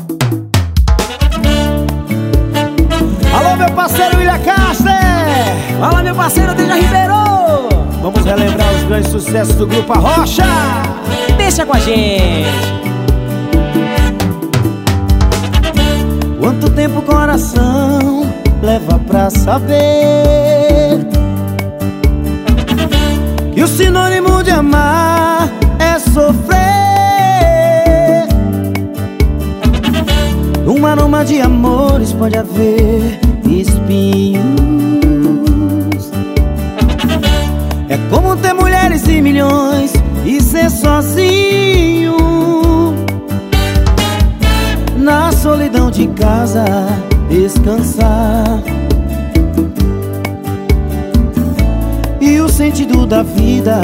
Alô, meu parceiro William Castro. Fala, meu parceiro Deja Ribeiro. Vamos relembrar os grandes sucessos do Grupo Arrocha. Deixa com a gente. Quanto tempo o coração leva pra saber que o sinônimo de amar é sofrer? Num aroma de amores pode haver espinhos. É como ter mulheres e milhões e ser sozinho na solidão de casa, descansar. E o sentido da vida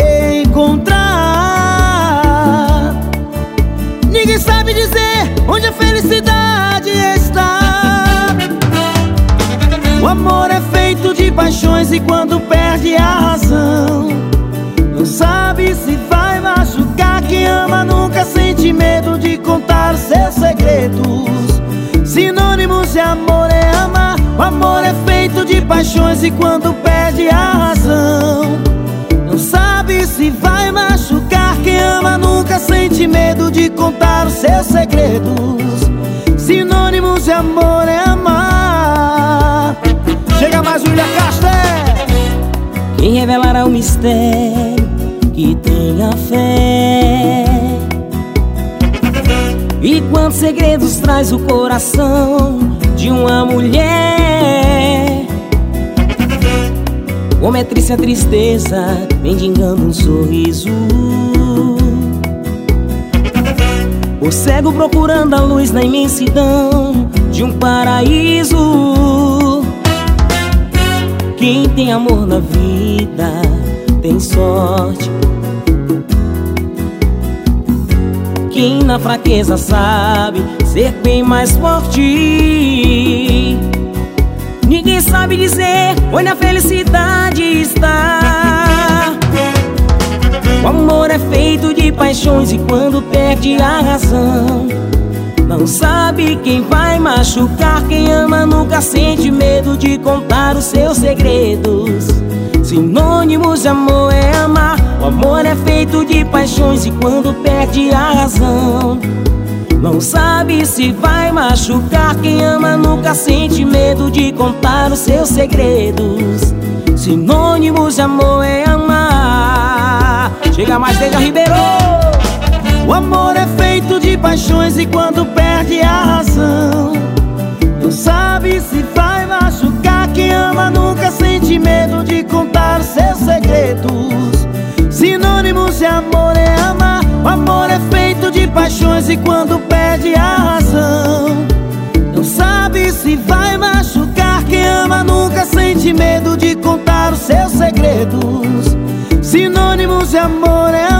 encontrar. Ninguém sabe dizer onde a felicidade está. O amor é feito de paixões e quando perde a razão, não sabe se vai machucar. Quem ama nunca sente medo de contar seus segredos. Sinônimos de amor é amar. O amor é feito de paixões e quando perde a razão, não sabe se vai machucar. Quem ama nunca sente medo de contar os seus segredos. Sinônimos de amor é amar. Chega mais, William Castro. Quem revelará o mistério que tenha fé? E quantos segredos traz o coração de uma mulher? Como é triste a tristeza, mendigando um sorriso. O cego procurando a luz na imensidão de um paraíso. Quem tem amor na vida tem sorte. Quem na fraqueza sabe ser bem mais forte. Ninguém sabe dizer onde a felicidade está. O amor é feito de paixões e quando perde a razão, não sabe quem vai machucar. Quem ama nunca sente medo de contar os seus segredos. Sinônimos de amor é amar. O amor é feito de paixões e quando perde a razão, não sabe se vai machucar. Quem ama nunca sente medo de contar os seus segredos. Sinônimos de amor é amar. Chega mais, Deja Ribeiro. O amor é feito de paixões e quando perde a razão, não sabe se vai machucar. Quem ama nunca sente medo de contar seus segredos. Sinônimos de amor é amar. O amor é feito de paixões e quando perde a razão, não sabe se vai machucar. Quem ama nunca sente medo de contar os seus segredos. Sinônimos de amor é